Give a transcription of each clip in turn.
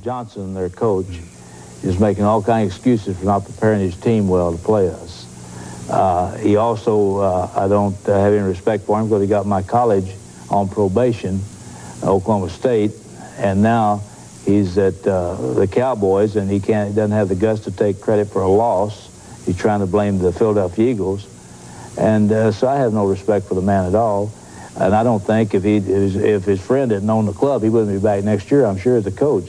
Johnson, their coach, is making all kinds of excuses for not preparing his team well to play us. He also, I don't have any respect for him because he got my college on probation, Oklahoma State, and now he's at the Cowboys, and he doesn't have the guts to take credit for a loss. He's trying to blame the Philadelphia Eagles, and so I have no respect for the man at all. And I don't think if his friend had known the club, he wouldn't be back next year, I'm sure, as a coach.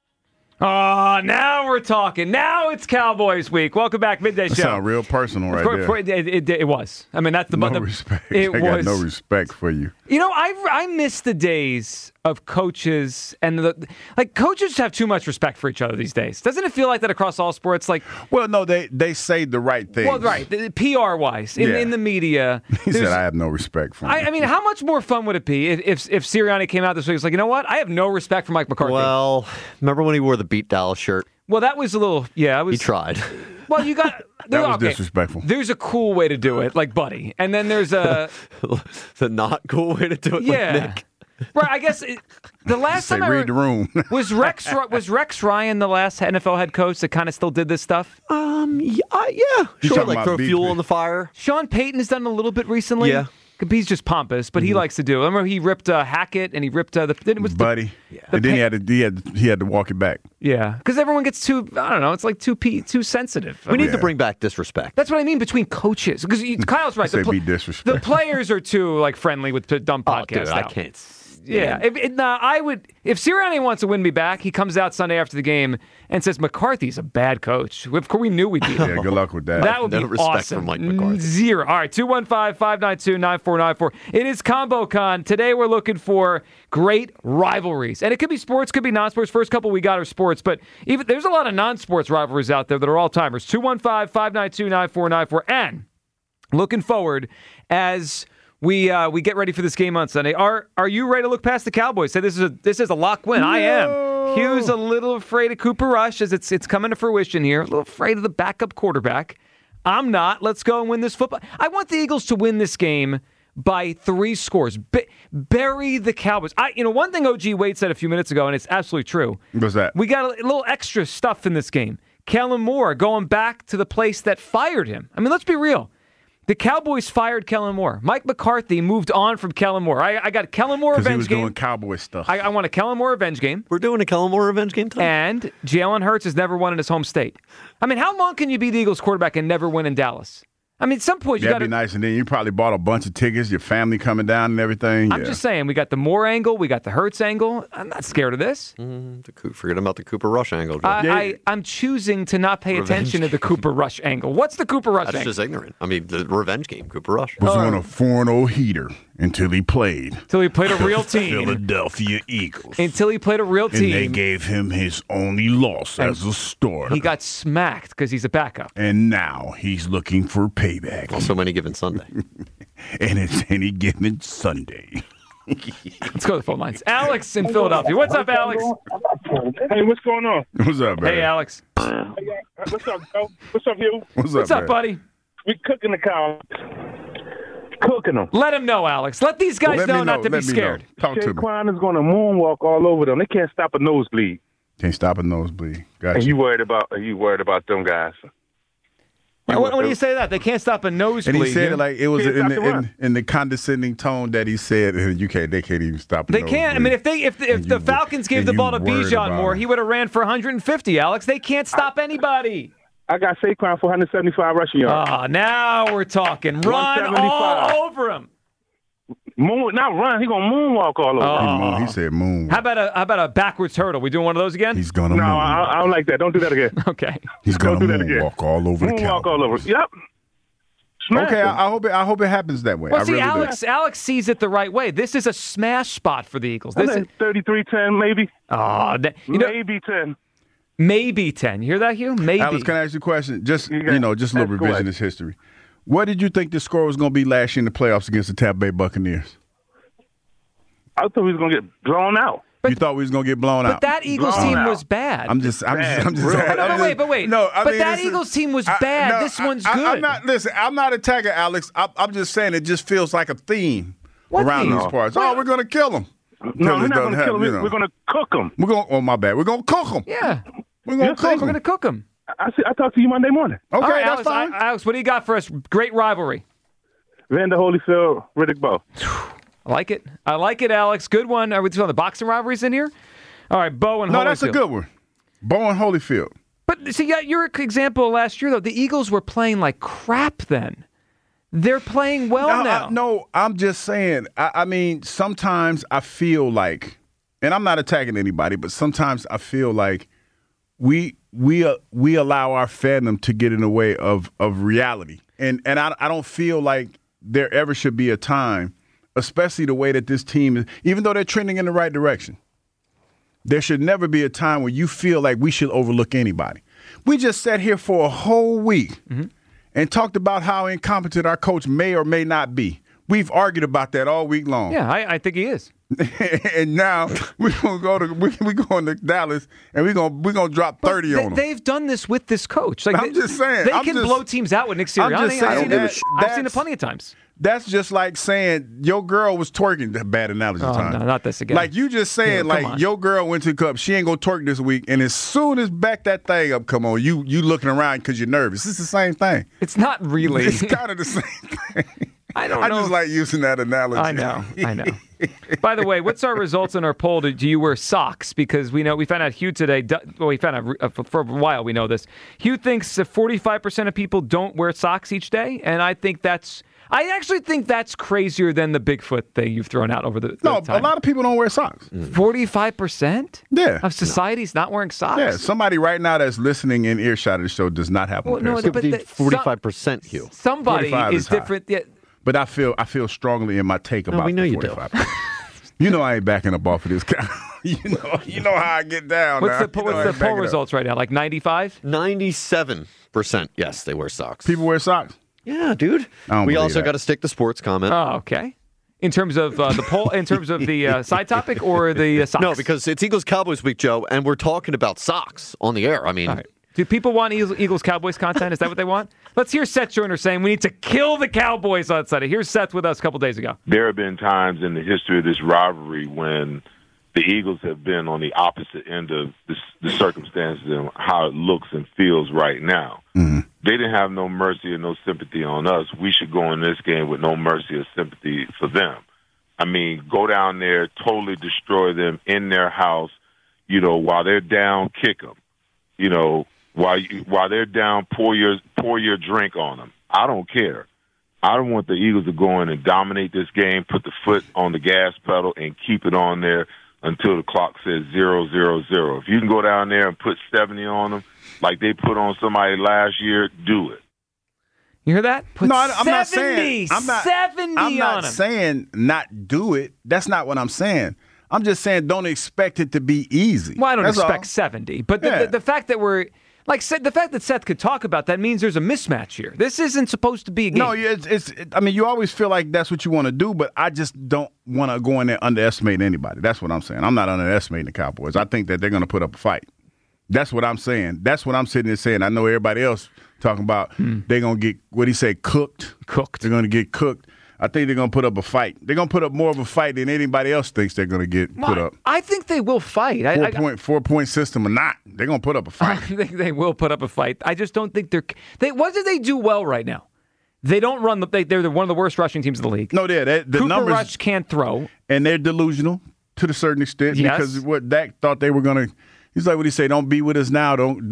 Oh, now we're talking. Now it's Cowboys week. Welcome back, Midday Show. That sounds real personal right there. It was. I mean, that's the no respect. I got no respect for you. You know, I miss the days of coaches and coaches have too much respect for each other these days. Doesn't it feel like that across all sports? Well, no, they say the right things. Well, right, PR wise in the media. He said I have no respect for him. I mean, how much more fun would it be if Sirianni came out this week? It's like, you know what? I have no respect for Mike McCarthy. Well, remember when he wore the Beat Dallas shirt? Well, that was a little. Yeah, he tried. Well, you got that was disrespectful. There's a cool way to do it, like Buddy, and then there's a the not cool way to do it. Yeah, like Nick. Right. I guess the last time I read the room was Rex Ryan the last NFL head coach that kind of still did this stuff. Yeah, sure. Like throw fuel on the fire. Sean Payton has done a little bit recently. Yeah. He's just pompous, but he likes to do it. I remember he ripped Hackett and he ripped Buddy. And then he had to walk it back. Yeah, because everyone gets too, I don't know, it's like too sensitive. We need to bring back disrespect. That's what I mean between coaches. Because Kyle's right. Be disrespectful. The players are too friendly with dumb podcasts. Dude, I can't. Yeah, if Sirianni wants to win me back, he comes out Sunday after the game and says McCarthy's a bad coach. Of course, we knew we'd beat him. Yeah, good luck with that. That would be awesome. For Mike McCarthy. Zero. All right, 215-592-9494. It is ComboCon. Today we're looking for great rivalries, and it could be sports, could be non-sports. First couple we got are sports, but even there's a lot of non-sports rivalries out there that are all timers. 215-592-9494, and looking forward as we get ready for this game on Sunday. Are you ready to look past the Cowboys? Say this is a lock win. No. I am. Hugh's a little afraid of Cooper Rush as it's coming to fruition here. A little afraid of the backup quarterback. I'm not. Let's go and win this football. I want the Eagles to win this game by 3 scores. Bury the Cowboys. One thing O.G. Wade said a few minutes ago, and it's absolutely true. What's that? We got a little extra stuff in this game. Kellen Moore going back to the place that fired him. I mean, let's be real. The Cowboys fired Kellen Moore. Mike McCarthy moved on from Kellen Moore. I got a Kellen Moore revenge game. Because he was doing Cowboy stuff. I want a Kellen Moore revenge game. We're doing a Kellen Moore revenge game tonight. And Jalen Hurts has never won in his home state. I mean, how long can you be the Eagles quarterback and never win in Dallas? I mean, at some point you got to be nice, and then you probably bought a bunch of tickets, your family coming down and everything. I'm just saying, we got the Moore angle, we got the Hurts angle. I'm not scared of this. Forget about the Cooper Rush angle. I'm choosing to not pay attention to the Cooper Rush angle. What's the Cooper Rush angle? That's just ignorant. I mean, the revenge game, Cooper Rush. Was on a 4-0 heater until he played. Until he played a real team. Philadelphia Eagles. Until he played a real team. And they gave him his only loss as a starter. He got smacked because he's a backup. And now he's looking for payback. Also, any given Sunday. And it's any given Sunday. Let's go to the phone lines. Alex in Philadelphia. What's up, Alex? Hey, what's going on? What's up, man? Hey, Alex. What's up, Joe? What's up, Hugh? What's up, buddy? We cooking the cows. Cooking them. Let them know, Alex. Let these guys know not to be scared. Talk to me. Saquon is going to moonwalk all over them. They can't stop a nosebleed. Can't stop a nosebleed. Gotcha. And you worried about them guys? When do you say that? They can't stop a nosebleed. And he said it like it was in the condescending tone that he said. They can't even stop. They can't. I mean, if the Falcons gave the ball to Bijan Moore, he would have ran for 150. Alex, they can't stop anybody. I got Saquon for 175 rushing yards. Ah, now we're talking. Run all over him. Moon, not run. He's gonna moonwalk all over. He said moon. How about a backwards hurdle? We doing one of those again? He's gonna. No, I don't like that. Don't do that again. Okay. He's gonna moonwalk all over the Cowboys. Moonwalk all over. Yep. Smash okay, him. I hope it happens that way. Well, see, Alex sees it the right way. This is a smash spot for the Eagles. This is 33-10, maybe. Maybe 10. Maybe 10. You hear that, Hugh? Maybe. Alex, can I ask you a question? Just a little revisionist history. What did you think the score was going to be last year in the playoffs against the Tampa Bay Buccaneers? I thought we was going to get blown out. You thought we was going to get blown out. But that Eagles team was bad. I'm just. Wait. No, that Eagles team was bad. This one's good. I'm not attacking Alex. I'm just saying it just feels like a theme around these parts. Oh, we're going to kill them. No, we're not going to kill them. We're going to cook them. Oh, my bad. We're going to cook them. Yeah. We're going to cook them. We're going to cook them. I talk to you Monday morning. Okay, right, that's Alex, fine. Alex, what do you got for us? Great rivalry. Vander Holyfield, Riddick Bowe. I like it. I like it, Alex. Good one. Are we doing the boxing rivalries in here? All right, Bowe and Holyfield. No, that's a good one. Bowe and Holyfield. But see, your example last year, though, the Eagles were playing like crap then. They're playing well now. No, I'm just saying. I mean, sometimes I feel like, and I'm not attacking anybody, but sometimes I feel like we allow our fandom to get in the way of reality, and I don't feel like there ever should be a time, especially the way that this team is, even though they're trending in the right direction. There should never be a time where you feel like we should overlook anybody. We just sat here for a whole week and talked about how incompetent our coach may or may not be. We've argued about that all week long. Yeah, I think he is. And now we're going to Dallas and we're gonna drop 30 on them. They've done this with this coach. Like I'm just saying. They can blow teams out with Nick Sirianni. I've seen it plenty of times. That's just like saying your girl was twerking. Bad analogy time. No, not this again. Like you just saying, your girl went to the club. She ain't gonna twerk this week, and as soon as back that thing up, come on, you looking around because you're nervous. It's the same thing. It's not really. It's kind of the same thing. I just like using that analogy. I know. By the way, what's our results in our poll? Do you wear socks? Because we found out Hugh today. Well, we found out for a while. We know this. Hugh thinks that 45% of people don't wear socks each day, and I actually think that's crazier than the Bigfoot thing you've thrown out over the time. A lot of people don't wear socks. 45%? Yeah. Of society's not wearing socks? Yeah, somebody right now that's listening in earshot of the show does not have one. 45%, Hugh. Somebody is different. Yeah. But I feel strongly in my take about we know the you 45%. You know I ain't backing up off of this guy. you know how I get down. What's the poll results right now? Like 95? 97%. Yes, they wear socks. People wear socks? Yeah, dude. We also got to stick to sports comment. Oh, okay. In terms of the poll, in terms of the side topic or the socks? No, because it's Eagles Cowboys week, Joe, and we're talking about socks on the air. I mean, right. Do people want Eagles Cowboys content? Is that what they want? Let's hear Seth Joyner saying we need to kill the Cowboys on Sunday. Here's Seth with us a couple days ago. There have been times in the history of this rivalry when the Eagles have been on the opposite end of the circumstances and how it looks and feels right now. Mm-hmm. They didn't have no mercy or no sympathy on us. We should go in this game with no mercy or sympathy for them. I mean, go down there, totally destroy them in their house, while they're down, kick them. While they're down, pour your drink on them. I don't care. I don't want the Eagles to go in and dominate this game, put the foot on the gas pedal, and keep it on there until the clock says 0-0-0. If you can go down there and put 70 on them, like they put on somebody last year, do it. You hear that? I'm not saying. 70 I'm not on them. saying not do it. That's not what I'm saying. I'm just saying don't expect it to be easy. Well, I don't expect 70, but the fact that we're. The fact that Seth could talk about that means there's a mismatch here. This isn't supposed to be a game. No, I mean, you always feel like that's what you want to do, but I just don't want to go in there underestimate anybody. That's what I'm saying. I'm not underestimating the Cowboys. I think that they're going to put up a fight. That's what I'm saying. That's what I'm sitting there saying. I know everybody else talking about they're going to get, what he say, cooked. They're going to get cooked. I think they're going to put up a fight. They're going to put up more of a fight than anybody else thinks they're going to get put up. I think they will fight. 4-point system or not, they're going to put up a fight. I think they will put up a fight. I just don't think what do they do well right now? They don't run they're one of the worst rushing teams in the league. No, the Cooper numbers Rush can't throw. And they're delusional to a certain extent because what Dak thought they were going to, he's like, what he say, don't be with us now, don't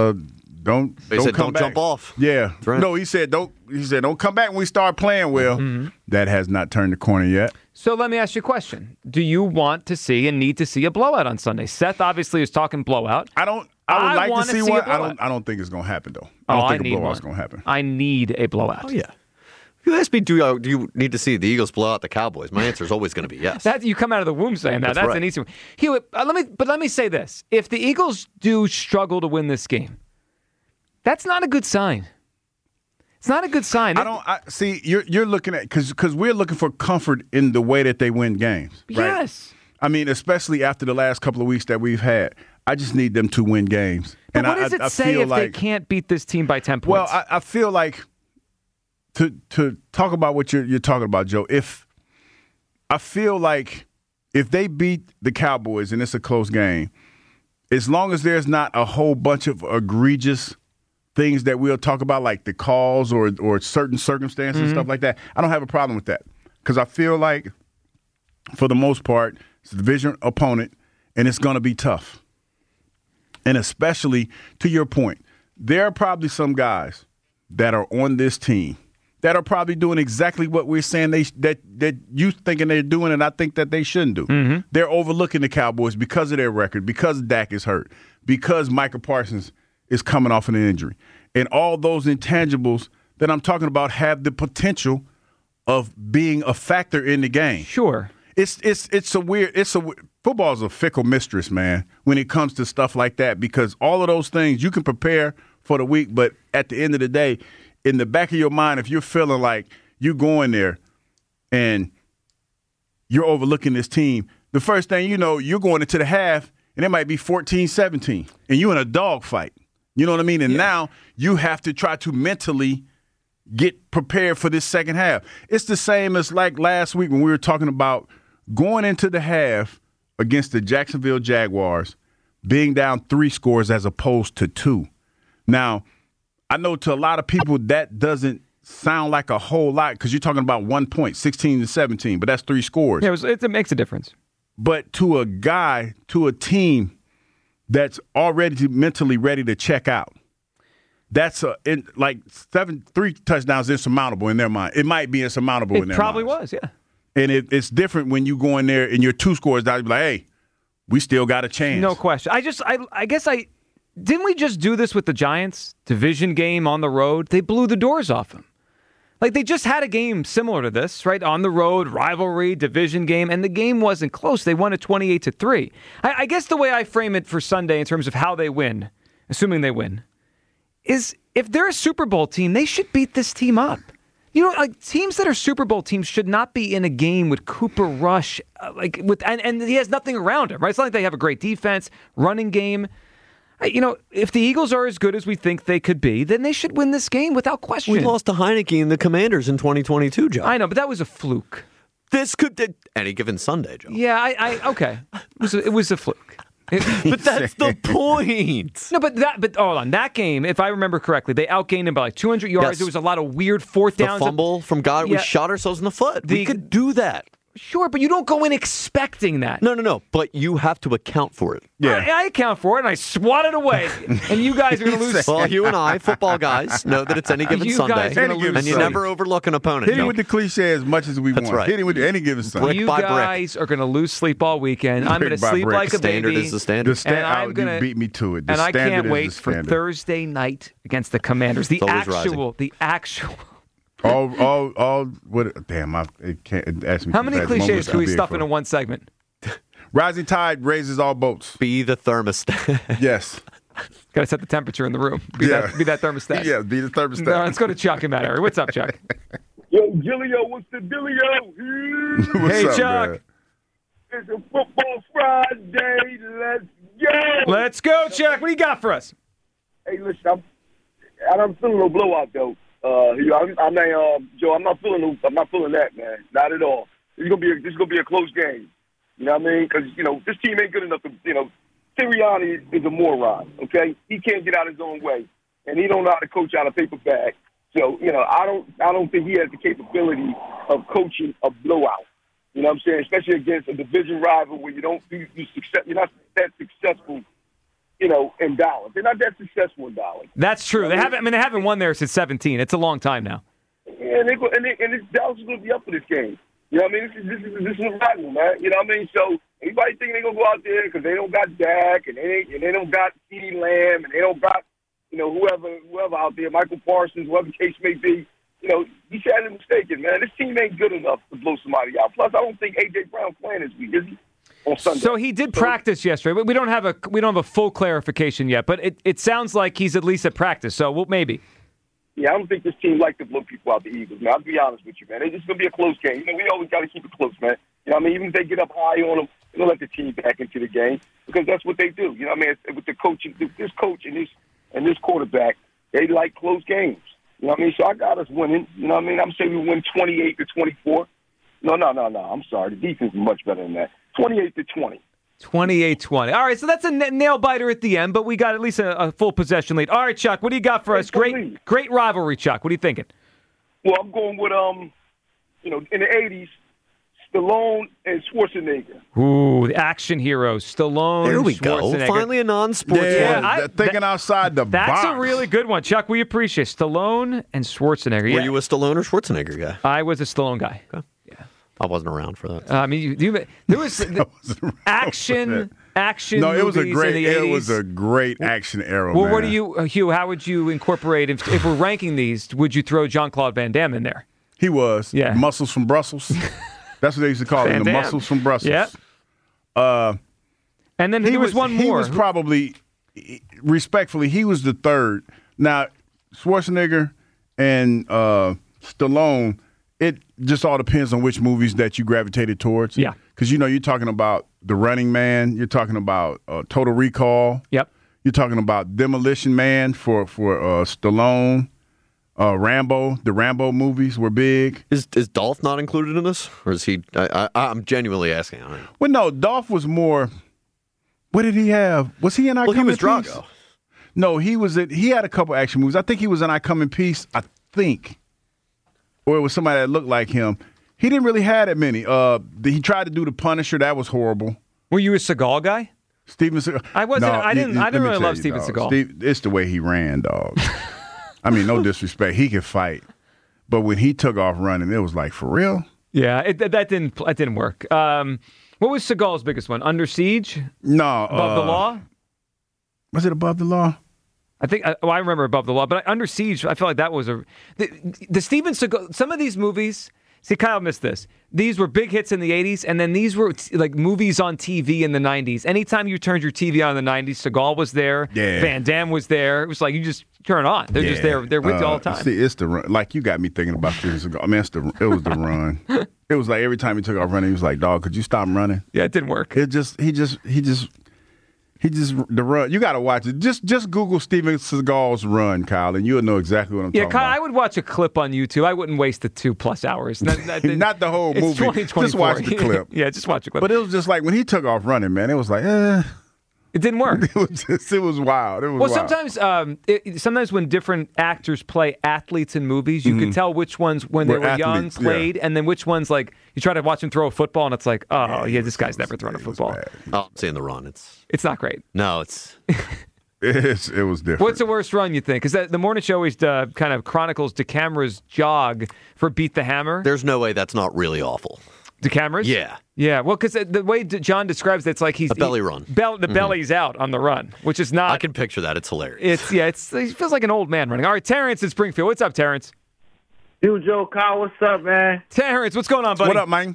jump off. Yeah. Right. No, he said don't come back when we start playing well. Mm-hmm. That has not turned the corner yet. So let me ask you a question. Do you want to see and need to see a blowout on Sunday? Seth obviously is talking blowout. I would like to see one. I don't think it's going to happen though. I don't think a blowout's going to happen. I need a blowout. Oh yeah. If you ask me, do you need to see the Eagles blow out the Cowboys? My answer is always going to be yes. You come out of the womb saying that. That's right. An easy one. Hewitt, let me say this. If the Eagles do struggle to win this game, that's not a good sign. It's not a good sign. See, you're looking at because we're looking for comfort in the way that they win games. Right? Yes. I mean, especially after the last couple of weeks that we've had, I just need them to win games. But what does it say if they can't beat this team by 10 points? Well, I feel like to talk about what you're talking about, Joe. If I feel like if they beat the Cowboys and it's a close game, as long as there's not a whole bunch of egregious things that we'll talk about, like the calls or certain circumstances and stuff like that, I don't have a problem with that. Because I feel like, for the most part, it's a division opponent, and it's going to be tough. And especially, to your point, there are probably some guys that are on this team that are probably doing exactly what we're saying that you thinking they're doing, and I think that they shouldn't do. They're overlooking the Cowboys because of their record, because Dak is hurt, because Micah Parsons is coming off an injury. And all those intangibles that I'm talking about have the potential of being a factor in the game. Sure. Football's a fickle mistress, man, when it comes to stuff like that, because all of those things you can prepare for the week, but at the end of the day, in the back of your mind, if you're feeling like you're going there and you're overlooking this team, the first thing you know, you're going into the half and it might be 14-17 and you're in a dogfight. You know what I mean? And now you have to try to mentally get prepared for this second half. It's the same as like last week when we were talking about going into the half against the Jacksonville Jaguars, being down 3 scores as opposed to 2. Now, I know to a lot of people that doesn't sound like a whole lot because you're talking about 1 point, 16-17, but that's 3 scores. Yeah, it makes a difference. But to a team that's already mentally ready to check out, that's 3 touchdowns insurmountable in their mind. It might be insurmountable in their mind. It probably was, yeah. And it's different when you go in there and you're 2 scores down. You're like, hey, we still got a chance. No question. I guess didn't we just do this with the Giants? Division game on the road. They blew the doors off them. Like, they just had a game similar to this, right? On the road, rivalry, division game, and the game wasn't close. They won it 28-3. I guess the way I frame it for Sunday in terms of how they win, assuming they win, is if they're a Super Bowl team, they should beat this team up. You know, like, teams that are Super Bowl teams should not be in a game with Cooper Rush, and he has nothing around him, right? It's not like they have a great defense, running game. You know, if the Eagles are as good as we think they could be, then they should win this game without question. We lost to Heineke and the Commanders in 2022, Joe. I know, but that was a fluke. This could any given Sunday, Joe. Yeah, okay. It was a fluke. But that's the point. No, but hold on. That game, if I remember correctly, they outgained him by like 200 yards. Yes. There was a lot of weird fourth downs. The fumble from God, we shot ourselves in the foot. We could do that. Sure, but you don't go in expecting that. No. But you have to account for it. Yeah. I account for it, and I swat it away. And you guys are going to lose. Well, you and I, football guys, know that it's any given Sunday. And you never overlook an opponent. Hit him with the cliche as much as we want. Right. Hit him with any given Sunday. You guys are going to lose sleep all weekend. I'm going to sleep like a standard baby. Is the standard. And I'm going You beat me to it. And I can't wait for Thursday night against the Commanders. The actual. It can't ask me. How many cliches can we stuff into one segment? Rising tide raises all boats. Be the thermostat. Yes. Got to set the temperature in the room. Be that thermostat. Yeah, be the thermostat. No, let's go to Chuck in that area. What's up, Chuck? Yo, Gillio, what's the dealio? What's Hey, up, Chuck. man? It's a football Friday. Let's go. Let's go, Chuck. What do you got for us? Hey, listen, I'm feeling no blowout though. Joe, I'm not feeling that, man. Not at all. This is gonna be a close game. You know what I mean? Because this team ain't good enough to. Sirianni is a moron. Okay, he can't get out his own way, and he don't know how to coach out a paper bag. So I don't think he has the capability of coaching a blowout. You know what I'm saying? Especially against a division rival where you're not that successful. In Dallas. They're not that successful in Dallas. That's true. They haven't won there since 2017. It's a long time now. Yeah, and Dallas is going to be up for this game. You know what I mean? This is a rival, man. You know what I mean? So anybody think they're going to go out there because they don't got Dak and they don't got CeeDee Lamb and they don't got whoever out there, Michael Parsons, whoever the case may be. He's sadly mistaken, man. This team ain't good enough to blow somebody out. Plus, I don't think A.J. Brown's playing this week, is he? So he did practice yesterday, but we don't have a full clarification yet. But it sounds like he's at least at practice. So maybe. Yeah, I don't think this team likes to blow people out the Eagles, man. I'll be honest with you, man. It's just gonna be a close game. We always got to keep it close, man. Even if they get up high on them, they don't let the team back into the game because that's what they do. With the coaching, this coach and this quarterback, they like close games. So I got us winning. I'm saying we win 28-24. No. I'm sorry. The defense is much better than that. 28-20. 28-20. All right, so that's a nail biter at the end, but we got at least a full possession lead. All right, Chuck, what do you got for us? Great rivalry, Chuck. What are you thinking? Well, I'm going with in the '80s, Stallone and Schwarzenegger. Ooh, the action heroes, Stallone. There we go. Schwarzenegger. Finally, a non-sports Yeah, one. thinking outside the box. That's a really good one, Chuck. We appreciate Stallone and Schwarzenegger. Were Yeah. you a Stallone or Schwarzenegger guy? I was a Stallone guy. Okay. I wasn't around for that. I mean, there was action. No, it was a movies great. in the 80s. It was a great action era. Well, man. what do you, Hugh? How would you incorporate if we're ranking these? Would you throw Jean-Claude Van Damme in there? He was. Yeah. Muscles from Brussels. That's what they used to call him. Van The Damme. muscles from Brussels. Yeah. And then there was one more. He was probably, respectfully, he was the third. Now, Schwarzenegger and Stallone. It just all depends on which movies that you gravitated towards. Yeah. Because, you're talking about The Running Man. You're talking about Total Recall. Yep. You're talking about Demolition Man for Stallone. Rambo. The Rambo movies were big. Is Dolph not included in this? Or is he? I'm genuinely asking. Well, no, Dolph was more. What did he have? Was he in I Well, Come he was in Peace? Drago. No, he had a couple action movies. I think he was in I Come in Peace. I think. Or it was somebody that looked like him. He didn't really have that many. He tried to do The Punisher. That was horrible. Were you a Seagal guy? Steven Seagal. I wasn't. No, I didn't let me really tell love you, Steven dog. Seagal. It's the way he ran, dog. I mean, no disrespect. He could fight. But when he took off running, it was like, for real? Yeah, that didn't work. What was Seagal's biggest one? Under Siege? No. Above the Law? Was it Above the Law? I think. I remember Above the Law, but Under Siege. I feel like that was the Steven Seagal. Some of these movies. See, Kyle missed this. These were big hits in the 80s, and then these were like movies on TV in the 90s. Anytime you turned your TV on in the 90s, Seagal was there. Yeah. Van Damme was there. It was like you just turn it on. They're just there. They're with you all the time. See, it's the run. Like, you got me thinking about Steven Seagal. I mean, it was the run. It was like every time he took off running, he was like, dog, could you stop running? Yeah, it didn't work. He just the run. You got to watch it. Just Google Steven Seagal's run, Kyle, and you'll know exactly what I'm talking Kyle, about. I would watch a clip on YouTube. I wouldn't waste the 2+ hours. Not the whole It's movie. 2024. Just watch the clip. Yeah, just watch the clip. But it was just like when he took off running, man. It was like, it didn't work. it was wild. It was Well, wild. sometimes when different actors play athletes in movies, you can tell which ones when they Were were young athletes, played, and then which ones like you try to watch him throw a football, and it's like, oh yeah, this guy's never thrown a It was football. bad. Oh, I'm seeing the run. It's not great. No, it's. It was different. What's the worst run you think? Because the morning show always kind of chronicles DeCamera's jog for Beat the Hammer. There's no way that's not really awful. DeCamera's? Yeah. Yeah, well, because the way John describes it, it's like he's A belly run. The belly's out on the run, which is not. I can picture that. It's hilarious. It feels like an old man running. All right, Terrence in Springfield. What's up, Terrence? Dude, Joe, Kyle, what's up, man? Terrence, what's going on, buddy? What up, man?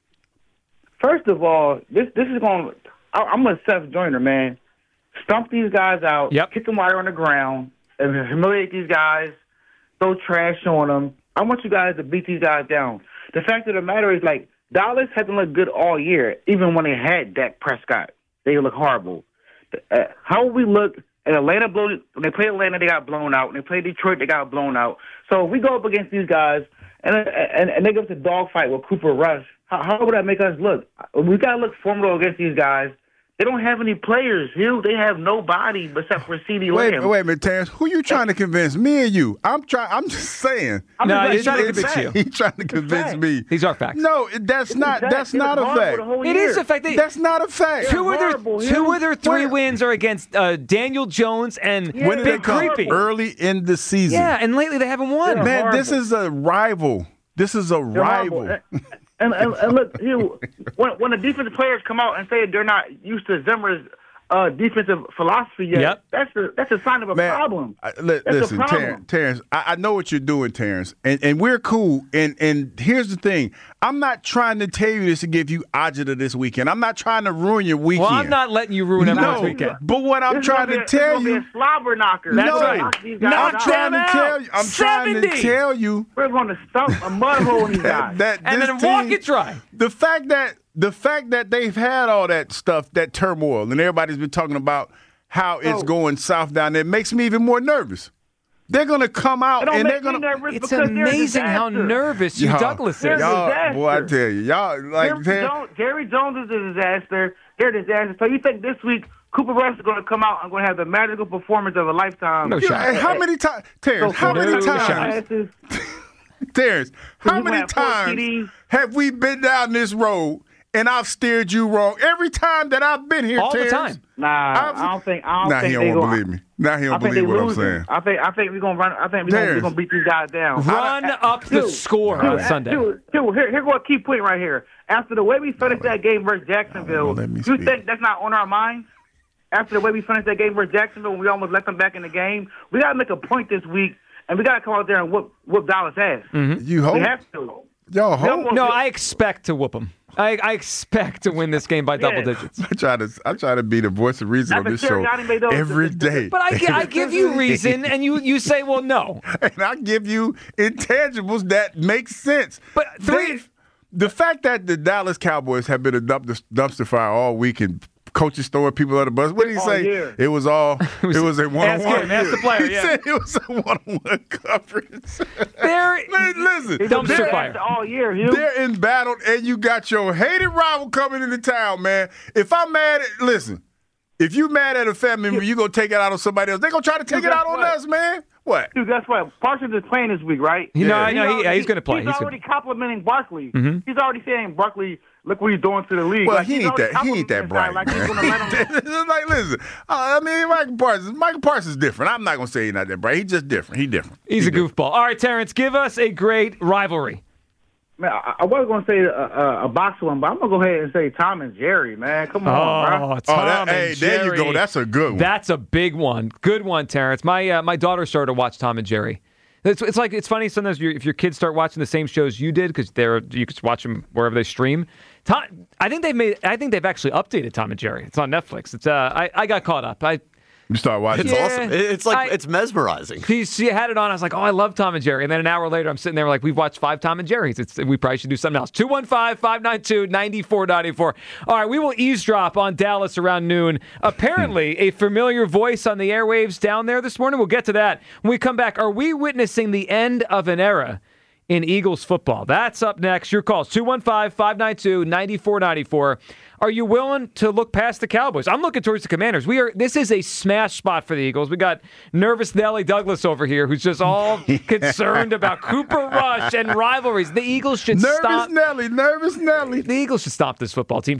First of all, this is going. I'm a Seth Joyner, man. Stump these guys out. Yep. Kick them while on the ground. And humiliate these guys. Throw trash on them. I want you guys to beat these guys down. The fact of the matter is, like, Dallas hasn't looked good all year, even when they had Dak Prescott. They look horrible. How will we look at Atlanta? When they play Atlanta, they got blown out. When they play Detroit, they got blown out. So if we go up against these guys and they go to dogfight with Cooper Rush, how would that make us look? We got to look formidable against these guys. They don't have any players, Hugh. They have nobody except for CeeDee Lamb. Wait a minute, Terrence. Who you trying to convince? Me or you? I'm just saying. He's trying to convince you. He's trying to convince me. These are facts. No, that's not a fact. It is a fact. That's not a fact. Two of their three wins are against Daniel Jones and When did they Big come? Creepy. Early in the season. Yeah, and lately they haven't won. Man, this is a rival. This is a rival. And look, Hugh, when the defensive players come out and say they're not used to Zimmer's defensive philosophy yet, that's a sign of a problem. Listen, a problem. Terrence, I know what you're doing, Terrence, and we're cool. And here's the thing: I'm not trying to tell you this to give you agita this weekend. I'm not trying to ruin your weekend. Well, I'm not letting you ruin everyone's weekend. But what I'm trying to tell you, be a slobber knocker. no, right. I'm trying to tell you. I'm trying to tell you. We're going to stump a mud hole in these guys. And then walk it dry. The fact that they've had all that stuff, that turmoil, and everybody's been talking about how it's going south down there, makes me even more nervous. They're going to come out It don't and make they're going me to. nervous It's because they're a amazing how disaster. nervous Hugh Y'all- Douglas They're is. a Y'all, boy, I disaster. tell you, y'all like Jerry Jones is a disaster. They're a disaster. So you think this week Cooper Rush is going to come out and going to have the magical performance of a lifetime? No shot. Hey, how many times, Terrence? How many no times, Terrence? How You many have 4 times TDs. have we been down this road and I've steered you wrong every time that I've been here? All the Terrence? time. Nah, I don't think. Now think he they don't gonna, believe me. Now he I don't think they believe what I'm losing. saying. I think we're gonna run. I think we're Terrence. gonna beat these guys down. Run up the score on Sunday. Here's what key point right here. After the way we finished that game versus Jacksonville, let me you speak. think that's not on our minds? After the way we finished that game versus Jacksonville, when we almost let them back in the game, we got to make a point this week, and we got to come out there and whoop Dallas ass. You hope? We have to. Y'all hope? No, I expect to whoop them. I expect to win this game by double digits. I try to be the voice of reason on After this show Sirianni made those- every day. But I give you reason, and you say, well, no. And I give you intangibles that make sense. But The fact that the Dallas Cowboys have been a dumpster fire all week and coaches throwing people on the bus. What did he say? year. It was all. It was a one-on-one. Ask the player. He Yeah. said it was a one-on-one coverage. They're Listen, dumpster they're- fire. all year, Hugh. They're embattled, and you got your hated rival coming into town, man. If I'm mad at, listen, if you mad at a family member, you gonna take it out on somebody else. They gonna try to take it out on us, man. What? Dude, guess what? Parsons is playing this week, right? No, he's going to play. He's already complimenting Barkley. He's already saying, Barkley, look what he's doing to the league. Well, Like, he he's ain't already that bright. complimenting this guy, like he's gonna let him. It's like, listen, I mean, Michael Parsons is different. I'm not gonna say he's not that bright. He's just different. He's different. He's a goofball. All right, Terrence, give us a great rivalry. Man, I was going to say a boxer one, but I'm going to go ahead and say Tom and Jerry, man. Come on, bro. Tom hey, and there you Jerry. go. That's a good one. That's a big one. Good one, Terrence. My daughter started to watch Tom and Jerry. It's funny sometimes if your kids start watching the same shows you did because you can watch them wherever they stream. I think they've actually updated Tom and Jerry. It's on Netflix. It's I got caught up. You start watching. It's Yeah. awesome. It's mesmerizing. She had it on. I was like, oh, I love Tom and Jerry. And then an hour later, I'm sitting there like, we've watched 5 Tom and Jerry's. We probably should do something else. 215-592-9494. All right, we will eavesdrop on Dallas around noon. Apparently, a familiar voice on the airwaves down there this morning. We'll get to that when we come back. Are we witnessing the end of an era in Eagles football? That's up next. Your calls, 215-592-9494. Are you willing to look past the Cowboys? I'm looking towards the Commanders. This is a smash spot for the Eagles. We got nervous Nelly Douglas over here who's just all concerned about Cooper Rush and rivalries. The Eagles should stop. Nervous Nelly. The Eagles should stop this football team.